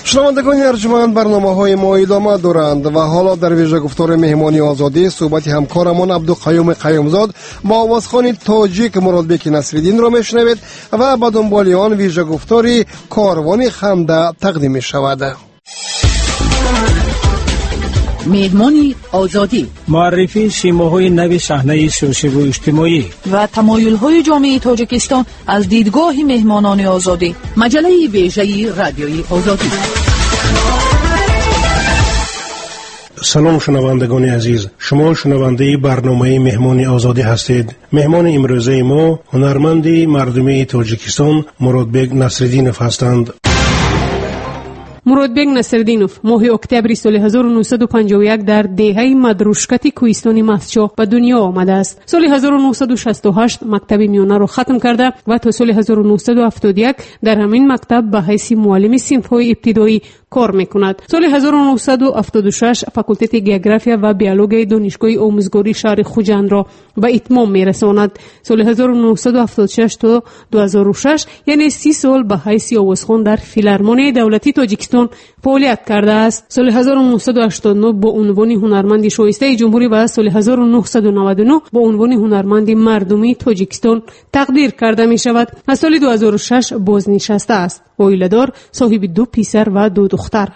شنوندگان ارجمند، برنامه‌های ما ادامه دارند و حالا در ویژه گفتار مهمانی آزادی صحبت همکارمان عبدالقیوم قیومزاد با آوازخوان تاجیک مرادبک نصرالدین را میشنوید و با دنبال آن ویژه گفتاری کاروان خنده تقدیم می شود. مهمانی آزادی، معرفی شیماهای نو صحنه سیاسی و اجتماعی و تمایل‌های جامعه تاجیکستان از دیدگاه مهمانان آزادی. مجله ویژه رادیوی آزادی. سلام شنوندگان عزیز، شما شنونده برنامه مهمانی آزادی هستید. مهمان امروزه ما هنرمند مردمی تاجیکستان مرادبک نصرالدینов هستند. مرادبک نصرالدینов ماه اکتبر سال 1951 در دهه مدروشکت کوهستان مسچو به دنیا آمده است. سال 1968 مکتب میانه را ختم کرده و تا سال 1971 در همین مکتب به حیث معلم صنف‌های ابتدایی کار میکند. سال 1976 فاکولته گئوگرافیا و بیولوژی دانشگاه آموزگاری شهر خوجند را به اتمام میرساند. سال 1976 تا 2006 یعنی 30 سال به حیث آوازخوان در فیلارمونی دولتی تاجیکستان فعالیت کرده است. سال 1989 با عنوان هنرمند شایسته جمهوری و سال 1999 با عنوان هنرمند مردمی تاجیکستان تقدیر کرده می شود. از سال 2006 بازنشسته است. عائله‌دار، صاحب 2 پسر و 2 دختر.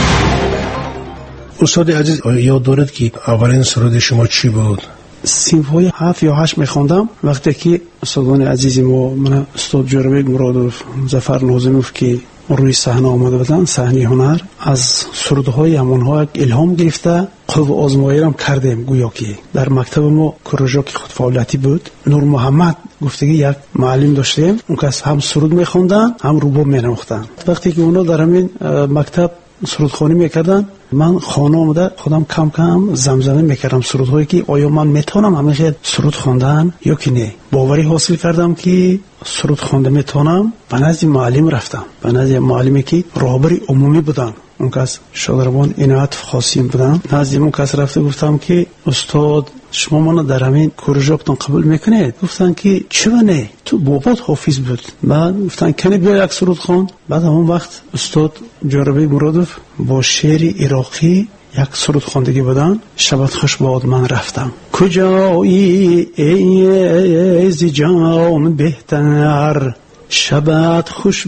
استاد عزیز، یاد دارد که اولین سرود شما چی بود؟ صنف‌های 7 یا 8 می‌خوندم وقتی که استادان عزیز ما، من استاد جوربک مرادوف، ظفر ناظموف که روی صحنه آمده بودن، صحنه هنر، از سرودهای همونها الهام گرفته قلب آزمایی هم کردیم. گویا که در مکتب ما کروژاک خود فعالیتی بود. نور محمد گفتگی یک معلم داشتیم، اون کس هم سرود می‌خوندن هم روباب می‌نواختن. وقتی که اونا در همین مکتب سرودخوانی میکردن، من خانه آمده خودم کم کم زمزمه میکردم سرودهایی که آیا من میتونم همیشه سرود خواندن یا که نه. باوری حاصل کردم که سرود خوانده میتونم. به نزد معلم رفتم، به نزد معلمی که راهبر عمومی بودن، اون کس شادروان عنایت خاصیم بودن. نزد اون کس رفته گفتم که استاد شما منو در همین کورژاکتون قبول میکنید؟ گفتن که چرا نه، تو بابات حافظ بود. بعد گفتن کنی بیا یک سرود خوان. بعد همون وقت استاد جوربک مرادوف با شعر عراقی یک سرود خواندگی بودن. شبت خوش باد من رفتم کجایی ای ز جان بهتر، شبت خوش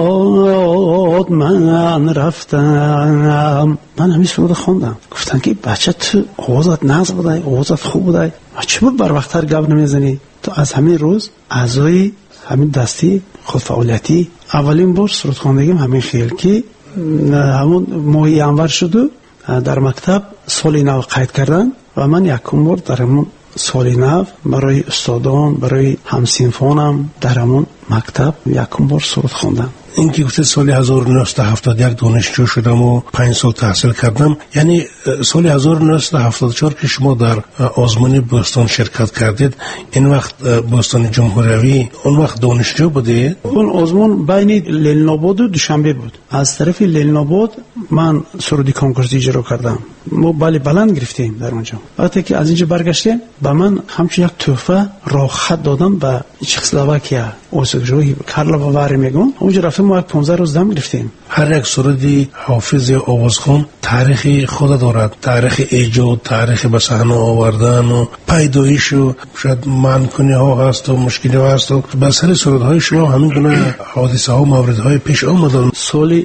باد من رفتم. من همین سرود خواندم. گفتن که بچه تو آوازت ناز بوده، آوازت خوب بوده، چه بود بر وقتر گپ نمیزنی؟ تو از همین روز اعضای همین دستی خود فعالیتی اولین بار سرود خواندگیم همین خیل که همون ماهی انور شد و در مکتب سال نو قید کردن و من یکم بار در همون سال نو برای استادان، برای همسینفانم در همون مکتب یکم بار سرود خواندم. این که گفته سال 1971 دانشجو شدم و 5 سال تحصیل کردم، یعنی سال 1974 که شما در آزمون بوستان شرکت کردید، این وقت بوستان جمهوری اون وقت دانشجو بودید؟ اون آزمون بین لیلناباد و دوشنبه بود. از طرف لیلناباد من سرودی کنکورس اجرا کردم. ما بلند گرفتیم در اونجا. وقتی که از اینجا برگشتیم با من همچون یک تحفه راه خط دادم به چکسلواکیا، اوسکجوی کارلووا واری میگن. اونجا رفتیم ما 15 روز دم گرفتیم. هر یک سرودی حافظ یا آوازخوان تاریخی خود دارد، تاریخ ایجاد، تاریخ به صحنه آوردن و پیدایش و شاید معنی ها هست و مشکلی ها هست و به سر سرودهای شما همین گونه حادثه ها و موردهای پیش آمدن. سال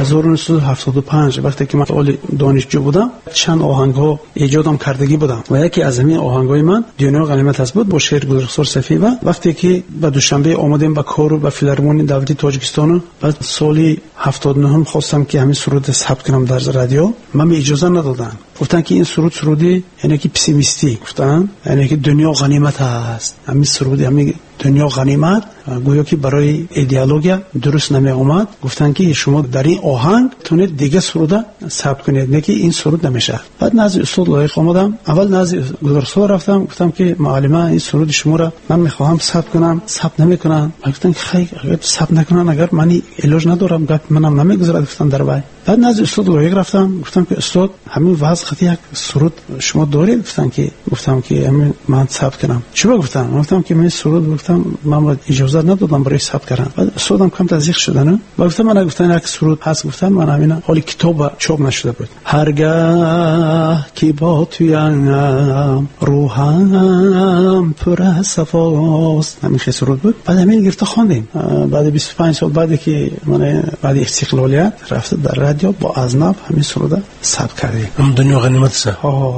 1975 وقتی که من دانشجو بودم چند آهنگ ها ایجادم کردگی بودم و یکی از همین آهنگ های من دنیا غنیمت است بود با شعر گلرخسار صفی. و وقتی که به دوشنبه آمدیم به کار و فیلارمونی دولتی تاجیکستان، بعد سال 79 خواستم که همین سرود ثبت کنم در رادیو، من اجازه ندادن. گفتن که این سرودی یعنی که پسیمیستی، گفتن یعنی که دنیا غنیمت است. همین سرود همین دنیا غنیمت گویا که برای ایدئولوژی درست نمی اومد. گفتن که شما در این آهنگ تونید دیگه سرود ثبت کنید، نه که این سرود نمیشه. بعد نزد استاد لایق آمدم، اول نزد گلرخسار رفتم، گفتم که معلم این سرود شما را من میخواهم ثبت کنم، ثبت نمیکنن. گفتن که خیر اگر ثبت نکنن اگر من علاج ندارم، گفت منم نمیگذارد. گفتن در وای بعد نزد استاد لایق رفتم، گفتم که استاد همین وضع خطی یک سرود شما دارید؟ گفتم که همین من ثبت کردم. چی گفتم که من سرود گفتم من اجازه ندادم برای ثبت کردن. بعد استادم کم تزریق شدن. گفتم من گفتن یک سرود هست، گفتم من همین حالی کتاب چاپ نشده بود. هرگاه که با تویم روحم پر صفاست، همین سرود بود. بعد همین گرفته خواندیم. بعد 25 سال بعد که من بعد استقلالیت رفته در رادیو با ازناب همین سرود ثبت کردیم. هم دنیا غنیمت است.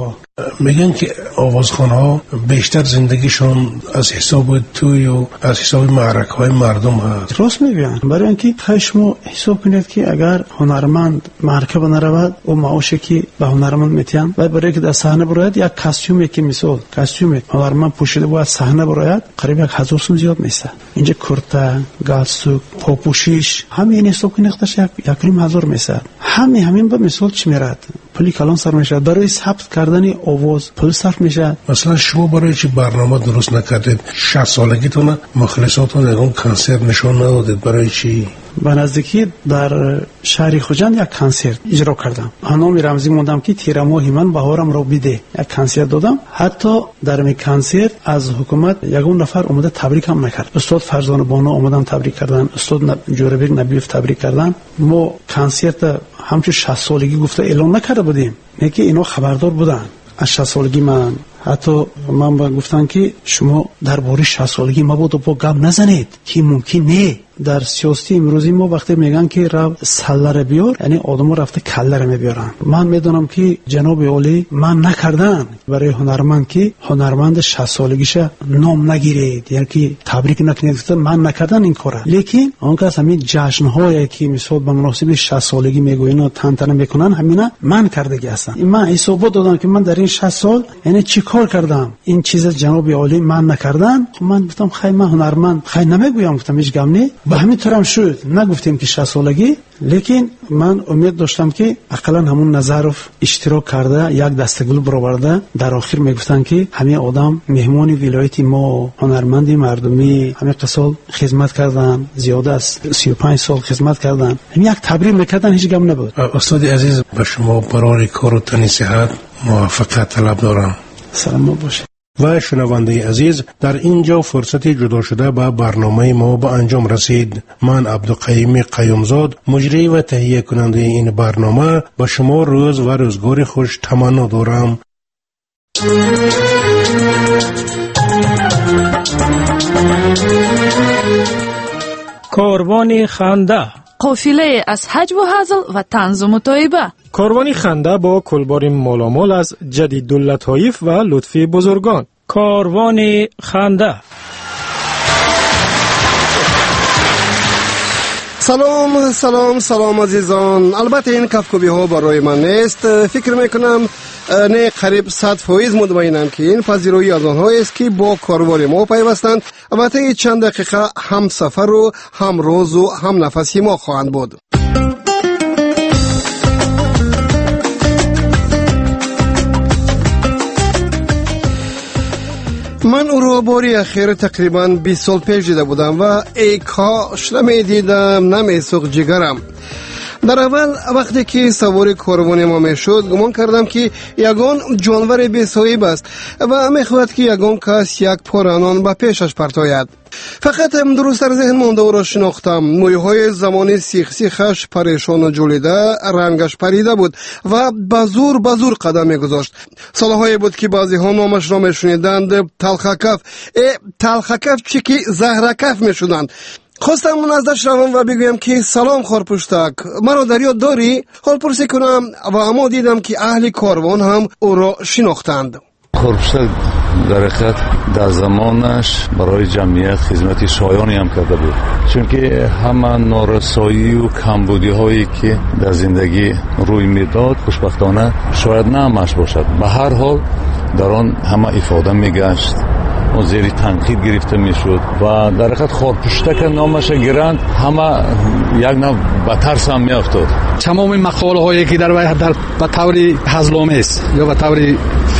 میگن که آوازخوان‌ها بیشتر زندگیشون از حساب توی و از حساب معرکه‌های مردم هست. راست میگن، برای اینکه شما حساب کنید که اگر هنرمند معرکه بنرود و معاشی که به هنرمند میتین و برای که در صحنه براید یک کاستوم یکی مثال کاستوم هنرمند پوشیده بود صحنه براید قریب 1000 سوم زیاد میشه. اینجا کرتا، گالسوک، پاپوشیش همین حساب کنید یک 1000 میشه. همین به مثال چی میراد؟ پلی کلان سر میشه، برای ثبت کردن آواز پول صرف میشه. مثلا شما برای چی برنامه درست نکردید؟ 60 سالگیتون مخلصاتون اون کنسرت نشون ندادید؟ برای چی؟ به نزدیکی در شهر خوجند یک کنسرت اجرا کردم. نام رمزی موندم که تیر ماه من بهارم را بیده، یک کنسرت دادم. حتی در این کنسرت از حکومت یگون نفر اومده تبریک هم نکرد. استاد فرزانه بانو اومدن تبریک کردن، استاد جوربیک نبیف تبریک کردن. ما کنسرت همچون 60 سالگی گفته اعلان نکرده بودیم، میگه اینا خبردار بودن از 60 سالگی من. حتی من گفتن که شما درباره 60 سالگی ما بود و با گپ نزنید که ممکن نه. در سیاسی امروزی ما وقتی میگن که رو سلره بیار، یعنی آدمو رفته کلره میبیارن. من میدونم که جناب عالی من نکردن برای هنرمند که هنرمند 60 سالگیش نام نگیرید، یعنی که تبریک نکنید، من نکردن این کارا. لیکن اون کس همین جشن‌هایی که مثلا به مناسبت 60 سالگی میگوین و تنتنه میکنن همینا من کردگی هستن. من حساب دادم که من در این 60 سال یعنی چی کار کردم، این چیز جناب عالی من نکردن. من گفتم خیلی من هنرمند خیلی نمیگویم، گفتم هیچ غم نه. به همین طور هم شد، نگفتیم که 60 سالگی، لیکن من امید داشتم که اقلا همون نظرف اشتراک کرده یک دستگل برآورده. در آخر میگفتن که همین آدم مهمان ولایت ما، هنرمندی مردمی، همین قسال خدمت کردن، زیاده از 35 سال خدمت کردن، همین یک تبریک میکردن، هیچ غم نبود. استاد عزیز به شما برای کار و تنی صحت موفقیت طلب دارم. سلام باشه. و شنونده عزیز، در اینجا فرصتی جدا شده به برنامه ما به انجام رسید. من عبدالقیوم قیومزاد، مجری و تهیه کننده این برنامه، به شما روز و روزگار خوش تمنا دارم. کاروان خنده، قافله از حج و هزل و طنز و متایبه. کاروان خنده با کلبار مالامال از جدیداللطایف و لطفی بزرگان. کاروان خنده. سلام عزیزان. البته این کفکوبی ها برای من نیست. فکر میکنم نه قریب 100% مطمئنم که این پذیرایی از آنها است که با کاروان ما پیوستند و طی چند دقیقه هم سفر و هم روز و هم نفسی ما خواهند بود. من او را باری اخیر تقریباً 20 سال پیش دیده بودم و ای کاش نمیدیدم، نمیسوخت جگرم. در اول وقتی که سوار کاروان ما میشد گمان کردم که یگان جانور بی‌صاحب است و میخواهد که یگان کس یک پارانان به پیشش پرتاید. فقط درست در ذهن مانده او را شناختم. مویهای زمانی سیخش پریشان و جولیده، رنگش پریده بود و بزور قدم میگذاشت. سالهای بود که بعضی ها نامش را میشنیدند تلخکف. تلخکف چی که زهرکف میشدند. خواستم نزدش روم و بگویم که سلام خارپشتک، مرا در یاد داری؟ حال پرسی کنم و اما دیدم که اهل کاروان هم او را شناختند. خارپشتک در حقیقت در زمانش برای جمعیت خدمت شایانی هم کرده بود، چون که همه نارسایی و کمبودی هایی که در زندگی روی میداد خوشبختانه شاید نه همش باشد، به هر حال در آن همه افاده میگشت و زیر تنقید گرفته میشد و در حقیقت خارپشتک نامش گرند همه یک نوع به ترس هم میافتاد. تمام مقاله هایی که در به طور هزل‌آمیز یا به طور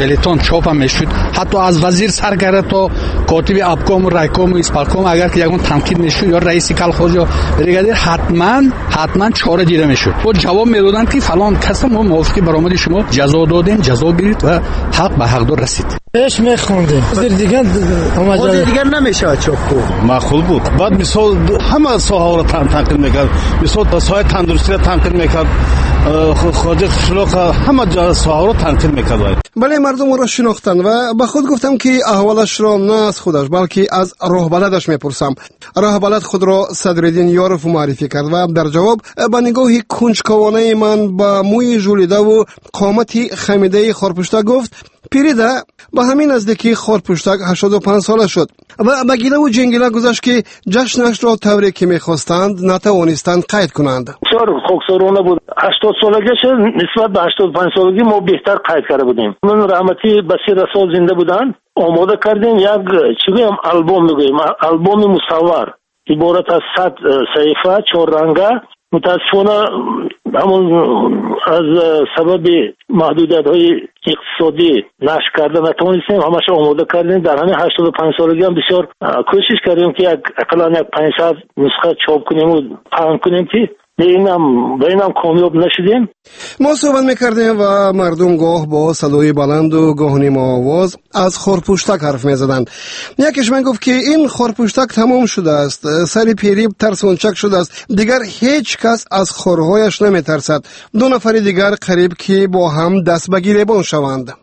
фелетон чоп ҳам мешуд. ҳатто аз вазир сар гардад то котиби абкому, райкому, исполкому, агар ки ягон танқид мешуд ё раиси колхоз ё бригадир, ҳатман чора дида мешуд. то ҷавоб медоданд ки фалон каса мо мувофиқи баромади шумо ҷазо додем, ҷазо гирифт ва ҳақ ба ҳақдор расид. ايش میخوندیم دیگر دیگر نمیشه چاپ کو معقول بود. بعد مثال همه ساحه رو تنقیل میکرد، مثال ساحه تندرستی رو تنقیل میکرد، خارج شلوغ همه جا ساحه رو تنقیل میکرد. بله، مردم را شناختن و به خود گفتم که احوالش را نه از خودش بلکه از راهبلدش میپرسم. راهبلد خود را صدرالدین یارف معرفی کرد و در جواب با نگاهی کنجکاوانه من با موی ژولیده و قامتی خمیده خارپشته گفت: پیریده، با همین نزدیکی خارپشتک 85 ساله شد و به گله و جنگله گذشت که جشنش را طوری که میخواستند نتوانستند قید کنند. بسیار خاکسارانه بود. 80 سالگیش نسبت به 85 سالگی ما بهتر قید کرده بودیم. من رحمتی بسیر رسول زنده بودن، آماده کردیم یک چی بگیم آلبوم میگیم، آلبوم مصور عبارت از 100 صفحه 4 رنگه. متاسفانه همون از سبب محدودیت‌های اقتصادی نشر کرده نتونستیم، همش آماده کردیم. در همین 85 سالگی هم بسیار کوشش کردیم که اقلا 500 نسخه چاپ کنیم و پخش کنیم که به اینم کامیاب نشدیم. ما صحبت میکردیم و مردم گاه با صدای بلند و گاه نیم آواز از خارپشتک حرف میزدند. یکیش من گفت که این خارپشتک تمام شده است، سر پیری ترسونچک شده است، دیگر هیچ کس از خارهایش نمیترسد. 2 نفر دیگر قریب که با هم دست به گریبان شوند.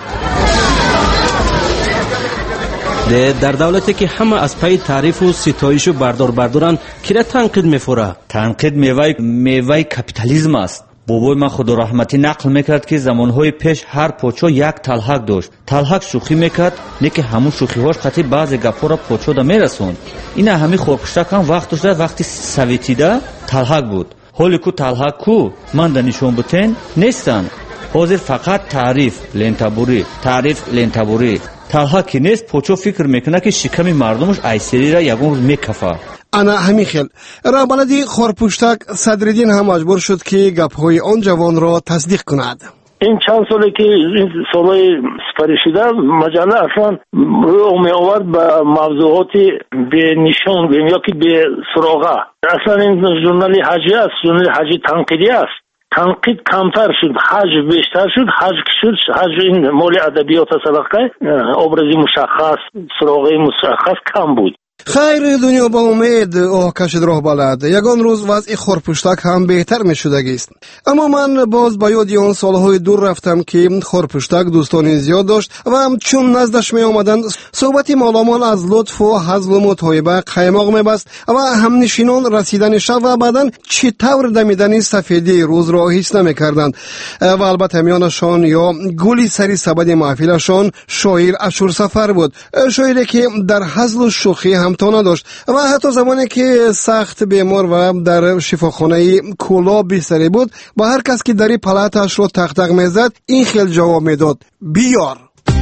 در دولتی که همه از پای تعریف و ستایش و بردارن کی تنقید میفوره؟ تنقید میوه کپیتالیسم است. بابای من خدا رحمتی نقل میکرد که زمانهای پیش هر پوچو یک تلحک داشت. تلحک شوخی میکرد، نه که همون شوخی‌هاش قطعی بعضی گپ‌ها را پوچو دا میرسوند. این همین خورپشتک هم وقت داشت، وقتی سویتیده تلحک بود. حالی کو تلحک کو من نشون بتن نیستن. حاضر فقط تعریف لنتابوری تلحک کی نیست. پوچو فکر میکنه که شکم مردمش ایسری را یگون روز میکفه. انا همین خیل راهبلدی خارپشتک صدرالدین هم مجبور شد که گپ‌های آن جوان را تصدیق کند. این چند ساله که این سالهای سپری شده مجله اصلا روی می آورد به موضوعات به نشان یا که به سراغه. اصلا این ژورنال حجی است، ژورنال حجی تنقیدی است. تنقید کمتر شد، حج بیشتر شد. حج شد، حج این مال ادبیات سبقه ابرزی مشخص، سراغه مشخص کم بود. خیر، دنیا با امید کشید راه بلد. یگان روز وضع خارپشتک هم بهتر می شده است. اما من باز با یاد آن سالهای دور رفتم که خارپشتک دوستانی زیاد داشت و چون نزدش می آمدند صحبت مالامال از لطف و حزم و متایبه قیماق می بست و همنشینان رسیدن شب و بعدن چطور دمیدن سفیدی روز را حس نمی کردند و البته میانشان یا گلی سری سبد محفلشان شاعر اشور سفر بود، شاعری که در حزل و شوخی هم تا نداشت و حتی زمانی که سخت بیمار و در شفاخانه کولا بستری بود با هر کس که دری پلاتش رو تق تق میزد این خیل جواب میداد: بیار.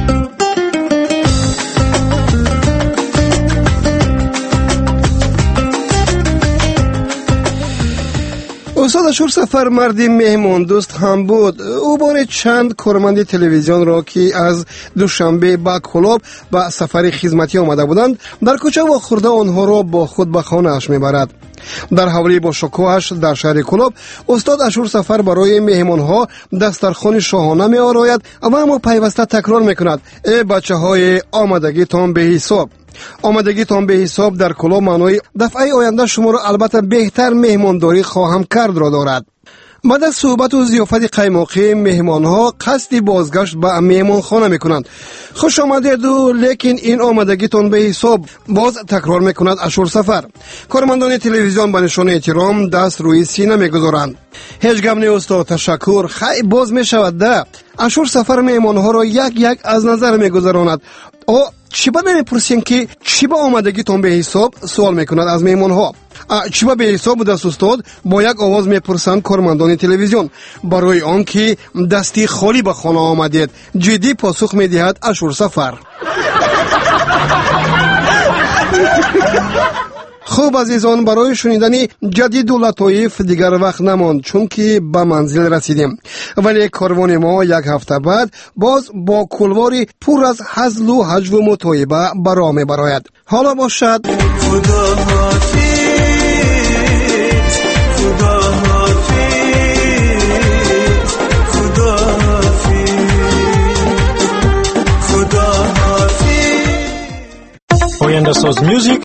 استاد اشور سفر مردی مهمان دوست هم بود. او بار چند کارمند تلویزیون را که از دوشنبه به کلاب به سفر خدمتی آمده بودند در کوچه و خورده آنها را با خود به خانه اش میبرد. در حوالی با شکوهش در شهر کلاب استاد اشور سفر برای مهمانها دسترخوان شاهانه می آراید و اما پیوسته تکرار میکند: ای بچه های آمدگیتان به حساب. آمدگیتان به حساب در کلاب معنای دفعه آینده شما را البته بهتر مهمانداری خواهم کرد را دارد. بعد از صحبت و ضیافت قیماقی مهمانها قصد بازگشت به مهمانخانه میکنند. خوش آمدید و لیکن این آمدگیتان به حساب باز تکرار میکند اشور سفر. کارمندان تلویزیون به نشان احترام دست روی سینه میگذارند. هیچ گپ نه استاد، تشکر، خیلی باز میشود ده. اشور سفر مهمانها را یک یک از نظر میگذراند. چی با نمیپرسین که چی با آمدگیتان به حساب سوال میکند از مهمانها. چی با به حساب بود استاد با یک آواز میپرسند کارمندان تلویزیون. برای آن که دستی خالی به خانه آمدید جدی پاسخ میدهد اشور سفر. خوب عزیزان، برای شنیدن جدید و لطایف دیگر وقت نماند، چون که به منزل رسیدیم. ولی کاروان ما یک هفته بعد باز با کلواری پر از هزل و هجو و مطایبه برا می براید. حالا باشد آینده ساز میوزیک